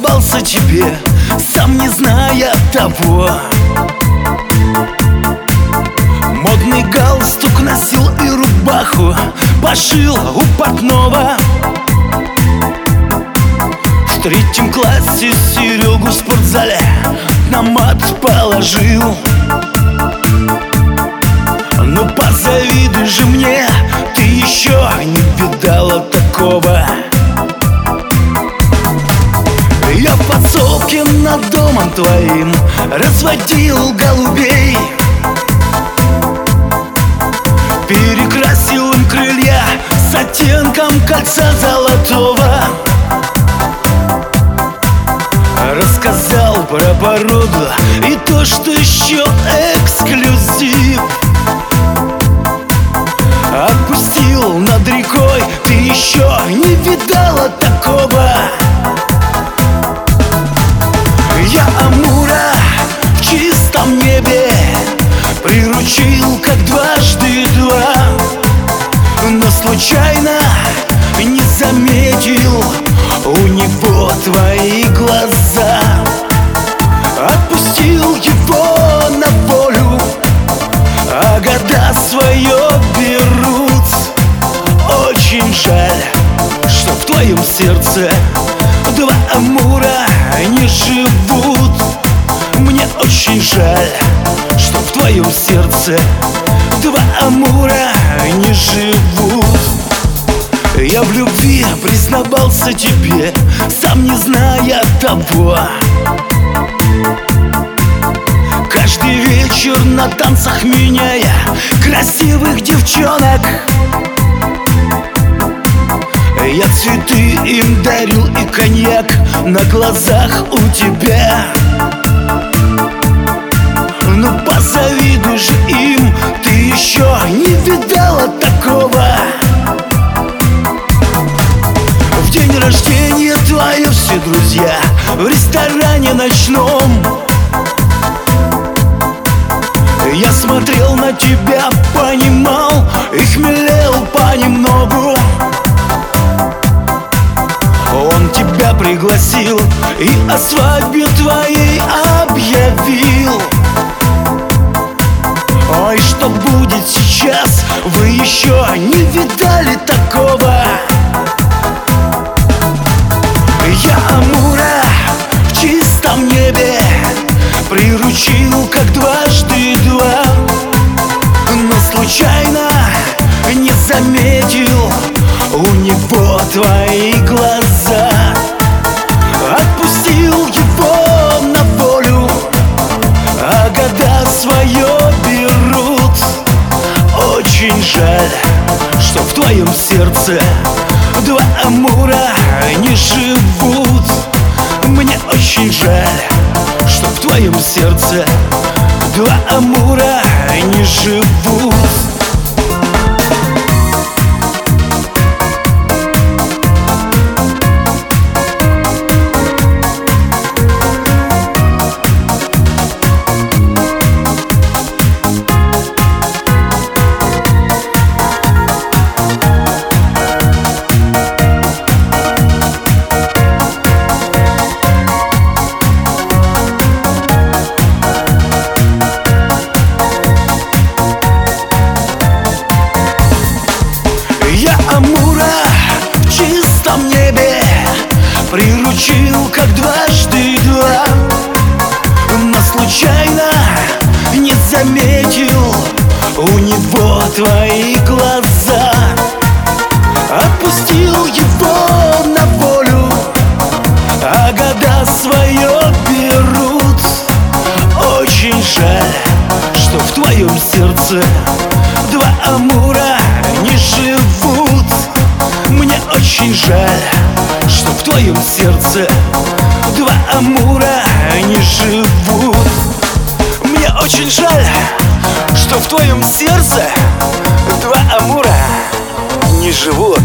признавался тебе, сам не зная того. Модный галстук носил и рубаху пошил у портного. В 3 классе Серегу в спортзале на мат положил. Ну позавидуй же мне, ты еще не видала такого. Я в подсобке над домом твоим разводил голубей, перекрасил им крылья с оттенком кольца золотого. Рассказал про породу и то, что еще эксклюзив. Отпустил над рекой, ты еще не видала такого. Я Амура в чистом небе приручил, как 2×2, но случайно не заметил у него твои глаза. Отпустил его на волю, а года свое берут. Очень жаль, что в твоем сердце 2 Амура не живут. Мне очень жаль, что в твоем сердце 2 Амура не живут. Я в любви признавался тебе, сам не зная того. Каждый вечер на танцах меняя красивых девчонок, я цветы им дарил и коньяк на глазах у тебя. Ну позавидуй же им, ты еще не видала такого. В день рождения твое все друзья в ресторане ночном. Я смотрел на тебя, понимал и хмелел понемногу. Он тебя пригласил и о свадьбе твоей объявил. Ой, что будет сейчас, вы еще не видали такого. Я Амура в чистом небе приручил, как 2×2, но случайно не заметил у него твои глаза. Отпустил его на волю, а года свое берут. Очень жаль, что в твоем сердце 2 Амура не живут. Мне очень жаль, что в твоем сердце 2 Амура не живут. Амура в чистом небе приручил, как 2×2, но случайно не заметил у него твои глаза. Отпустил его на волю, а года свое берут. Очень жаль, что в твоем сердце 2 Амура не живут. Мне очень жаль, что в твоем сердце 2 Амура не живут. Мне очень жаль, что в твоем сердце 2 Амура не живут.